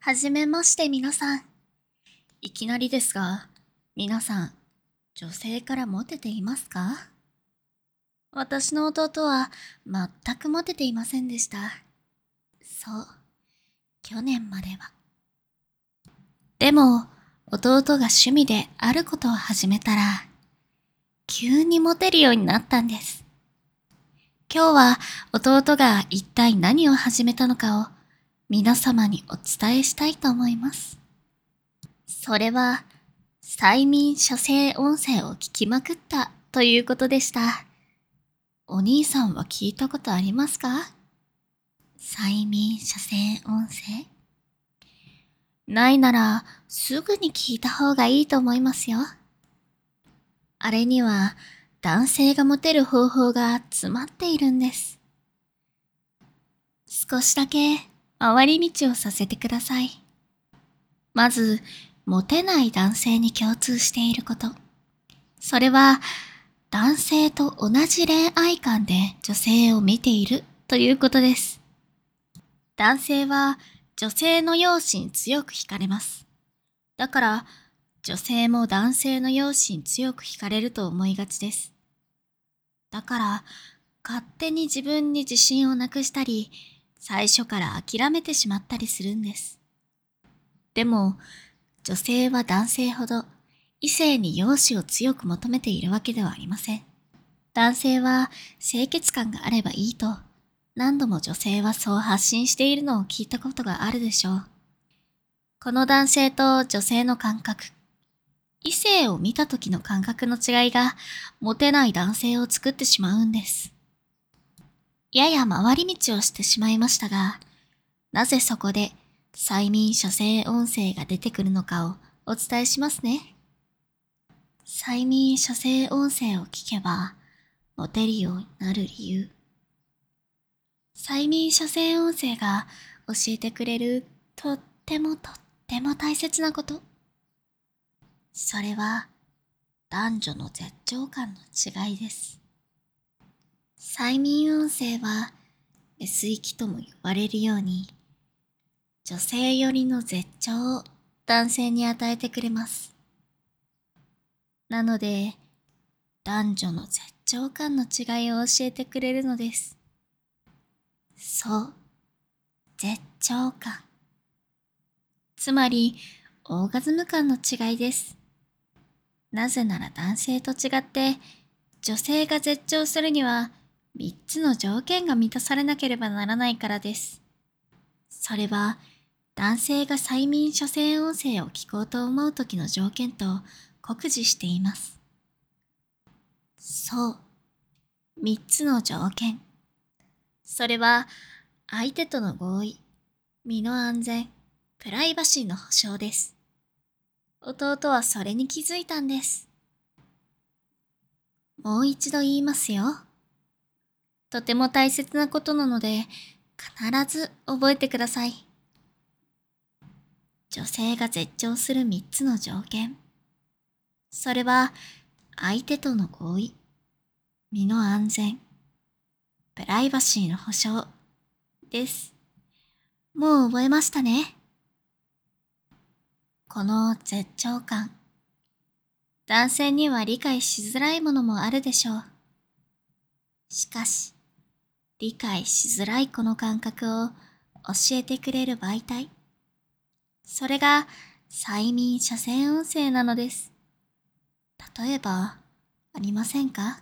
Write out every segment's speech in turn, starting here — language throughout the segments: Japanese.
はじめまして皆さん。いきなりですが、皆さん、女性からモテていますか？私の弟は全くモテていませんでした。そう、去年までは。でも、弟が趣味であることを始めたら、急にモテるようになったんです。今日は弟が一体何を始めたのかを皆様にお伝えしたいと思います。それは、催眠射精音声を聞きまくったということでした。お兄さんは聞いたことありますか？催眠射精音声？ないならすぐに聞いた方がいいと思いますよ。あれには男性がモテる方法が詰まっているんです。少しだけ回り道をさせてください。まず、モテない男性に共通していること。それは、男性と同じ恋愛観で女性を見ているということです。男性は女性の容姿に強く惹かれます。だから、女性も男性の容姿に強く惹かれると思いがちです。だから、勝手に自分に自信をなくしたり、最初から諦めてしまったりするんです。でも、女性は男性ほど異性に容姿を強く求めているわけではありません。男性は清潔感があればいいと何度も女性はそう発信しているのを聞いたことがあるでしょう。この男性と女性の感覚、異性を見た時の感覚の違いがモテない男性を作ってしまうんです。やや回り道をしてしまいましたが、なぜそこで催眠射精音声が出てくるのかをお伝えしますね。催眠射精音声を聞けばモテるようになる理由。催眠射精音声が教えてくれるとっても大切なこと。それは男女の絶頂感の違いです。催眠音声はメス域とも呼ばれるように女性寄りの絶頂を男性に与えてくれます。なので男女の絶頂感の違いを教えてくれるのです。そう、絶頂感。つまり、オーガズム感の違いです。なぜなら男性と違って、女性が絶頂するには、3つの条件が満たされなければならないからです。それは、男性が催眠射精音声を聞こうと思う時の条件と酷似しています。そう、3つの条件。それは、相手との合意、身の安全、プライバシーの保障です。弟はそれに気づいたんです。もう一度言いますよ。とても大切なことなので、必ず覚えてください。女性が絶頂する3つの条件。それは、相手との合意、身の安全、プライバシーの保障です。もう覚えましたね。この絶頂感。男性には理解しづらいものもあるでしょう。しかし、理解しづらいこの感覚を教えてくれる媒体。それが催眠射精音声なのです。例えば、ありませんか？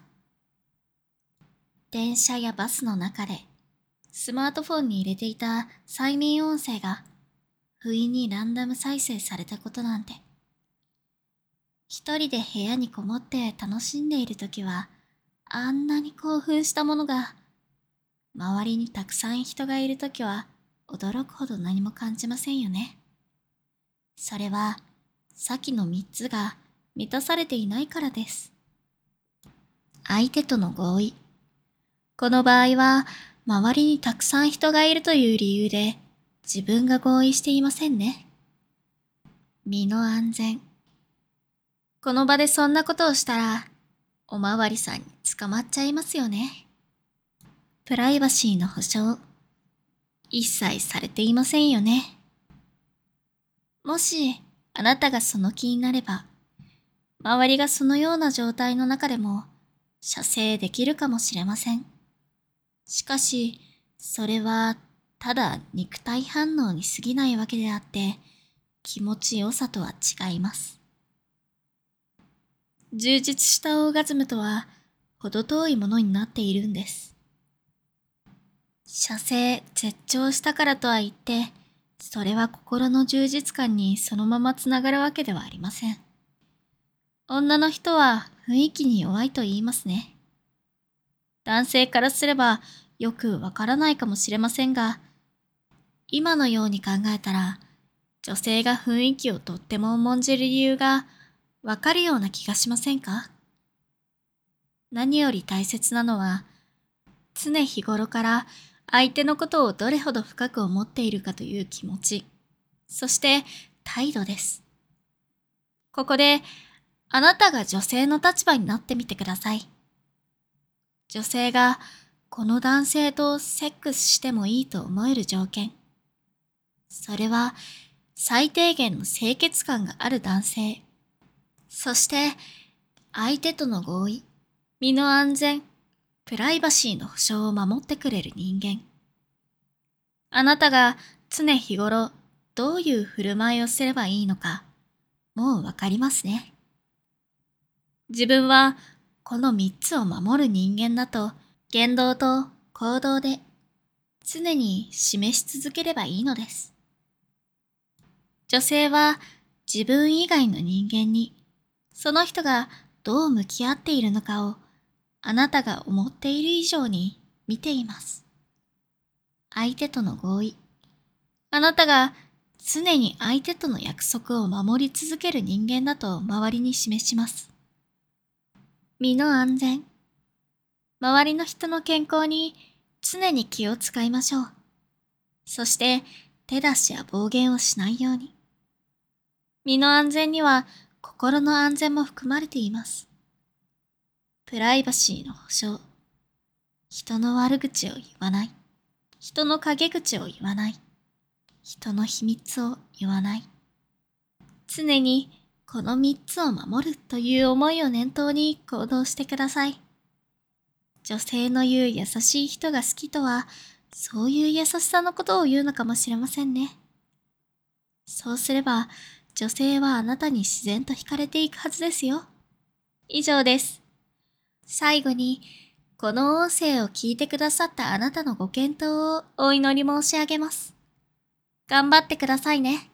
電車やバスの中でスマートフォンに入れていた催眠音声が不意にランダム再生されたことなんて。一人で部屋にこもって楽しんでいるときはあんなに興奮したものが、周りにたくさん人がいるときは驚くほど何も感じませんよね。それは先の3つが満たされていないからです。相手との合意。この場合は周りにたくさん人がいるという理由で自分が合意していませんね。身の安全。この場でそんなことをしたらおまわりさんに捕まっちゃいますよね。プライバシーの保障。一切されていませんよね。 もし、あなたがその気になれば、周りがそのような状態の中でも、射精できるかもしれません。しかし、それは、ただ肉体反応に過ぎないわけであって、気持ちよさとは違います。充実したオーガズムとは、程遠いものになっているんです。射精、絶頂したからとは言って、それは心の充実感にそのままつながるわけではありません。女の人は雰囲気に弱いと言いますね。男性からすればよくわからないかもしれませんが、今のように考えたら、女性が雰囲気をとっても重んじる理由がわかるような気がしませんか？何より大切なのは、常日頃から相手のことをどれほど深く思っているかという気持ち、そして態度です。ここで、あなたが女性の立場になってみてください。女性がこの男性とセックスしてもいいと思える条件。それは最低限の清潔感がある男性。そして相手との合意、身の安全、プライバシーの保障を守ってくれる人間。あなたが常日頃どういう振る舞いをすればいいのか、もうわかりますね。自分はこの3つを守る人間だと言動と行動で常に示し続ければいいのです。女性は自分以外の人間にその人がどう向き合っているのかをあなたが思っている以上に見ています。相手との合意。あなたが常に相手との約束を守り続ける人間だと周りに示します。身の安全。周りの人の健康に常に気を使いましょう。そして手出しや暴言をしないように。身の安全には心の安全も含まれています。プライバシーの保障。人の悪口を言わない。人の陰口を言わない。人の秘密を言わない。常にこの3つを守るという思いを念頭に行動してください。女性の言う優しい人が好きとは、そういう優しさのことを言うのかもしれませんね。そうすれば、女性はあなたに自然と惹かれていくはずですよ。以上です。最後に、この音声を聞いてくださったあなたのご健闘をお祈り申し上げます。頑張ってくださいね。